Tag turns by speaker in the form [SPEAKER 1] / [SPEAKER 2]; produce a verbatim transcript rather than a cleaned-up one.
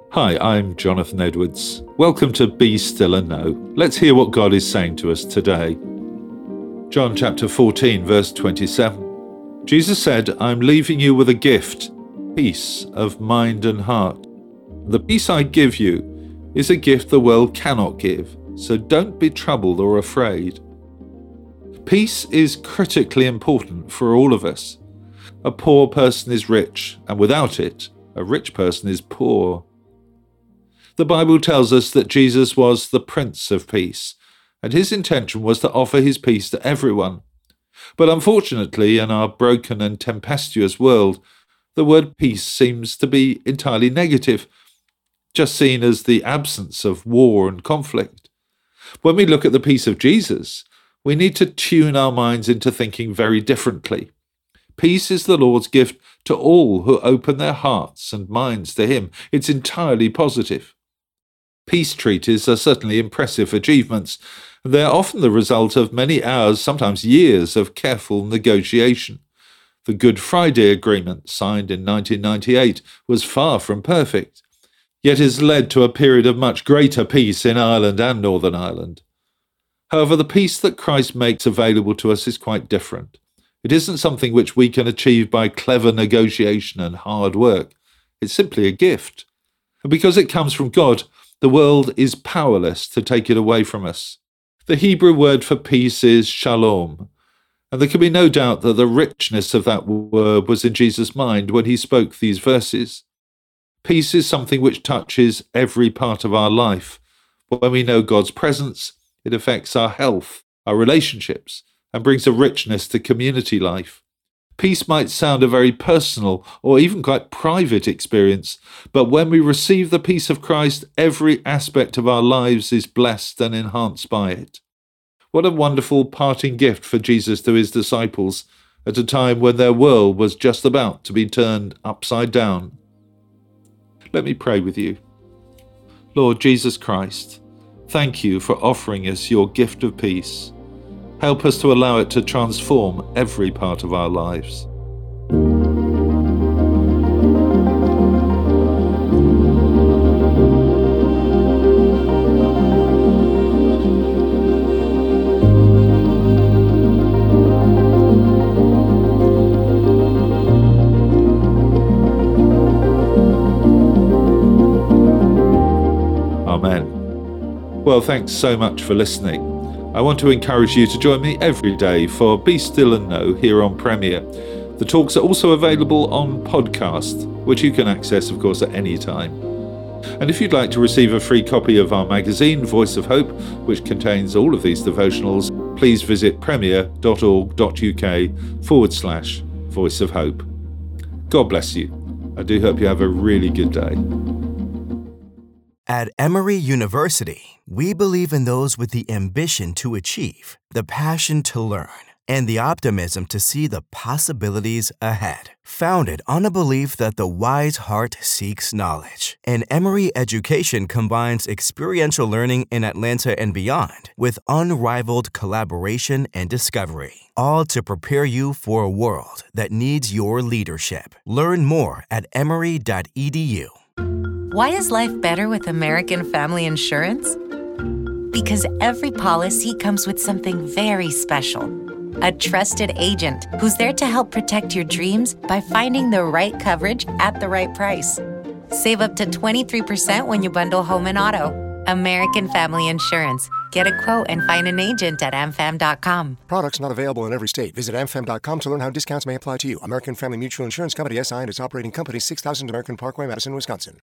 [SPEAKER 1] Hi, I'm Jonathan Edwards. Welcome to Be Still and Know. Let's hear what God is saying to us today. John chapter fourteen, verse twenty-seven. Jesus said, I'm leaving you with a gift, peace of mind and heart. The peace I give you is a gift the world cannot give, so don't be troubled or afraid. Peace is critically important for all of us. A poor person is rich, and without it, a rich person is poor. The Bible tells us that Jesus was the Prince of Peace, and his intention was to offer his peace to everyone. But unfortunately, in our broken and tempestuous world, the word peace seems to be entirely negative, just seen as the absence of war and conflict. When we look at the peace of Jesus, we need to tune our minds into thinking very differently. Peace is the Lord's gift to all who open their hearts and minds to him. It's entirely positive. Peace treaties are certainly impressive achievements, and they are often the result of many hours, sometimes years, of careful negotiation. The Good Friday Agreement, signed in nineteen ninety-eight, was far from perfect, yet has led to a period of much greater peace in Ireland and Northern Ireland. However, the peace that Christ makes available to us is quite different. It isn't something which we can achieve by clever negotiation and hard work. It's simply a gift. And because it comes from God, the world is powerless to take it away from us. The Hebrew word for peace is shalom, and there can be no doubt that the richness of that word was in Jesus' mind when he spoke these verses. Peace is something which touches every part of our life. When we know God's presence, it affects our health, our relationships, and brings a richness to community life. Peace might sound a very personal or even quite private experience, but when we receive the peace of Christ, every aspect of our lives is blessed and enhanced by it. What a wonderful parting gift for Jesus to his disciples at a time when their world was just about to be turned upside down. Let me pray with you. Lord Jesus Christ, thank you for offering us your gift of peace. Help us to allow it to transform every part of our lives. Amen. Well, thanks so much for listening. I want to encourage you to join me every day for Be Still and Know here on Premier. The talks are also available on podcast, which you can access, of course, at any time. And if you'd like to receive a free copy of our magazine, Voice of Hope, which contains all of these devotionals, please visit premier.org.uk forward slash Voice of Hope. God bless you. I do hope you have a really good day.
[SPEAKER 2] At Emory University, we believe in those with the ambition to achieve, the passion to learn, and the optimism to see the possibilities ahead. Founded on a belief that the wise heart seeks knowledge, and Emory education combines experiential learning in Atlanta and beyond with unrivaled collaboration and discovery, all to prepare you for a world that needs your leadership. Learn more at emory dot e d u.
[SPEAKER 3] Why is life better with American Family Insurance? Because every policy comes with something very special. A trusted agent who's there to help protect your dreams by finding the right coverage at the right price. Save up to twenty-three percent when you bundle home and auto. American Family Insurance. Get a quote and find an agent at a m fam dot com.
[SPEAKER 4] Products not available in every state. Visit a m fam dot com to learn how discounts may apply to you. American Family Mutual Insurance Company, S I and its operating company, six thousand American Parkway, Madison, Wisconsin.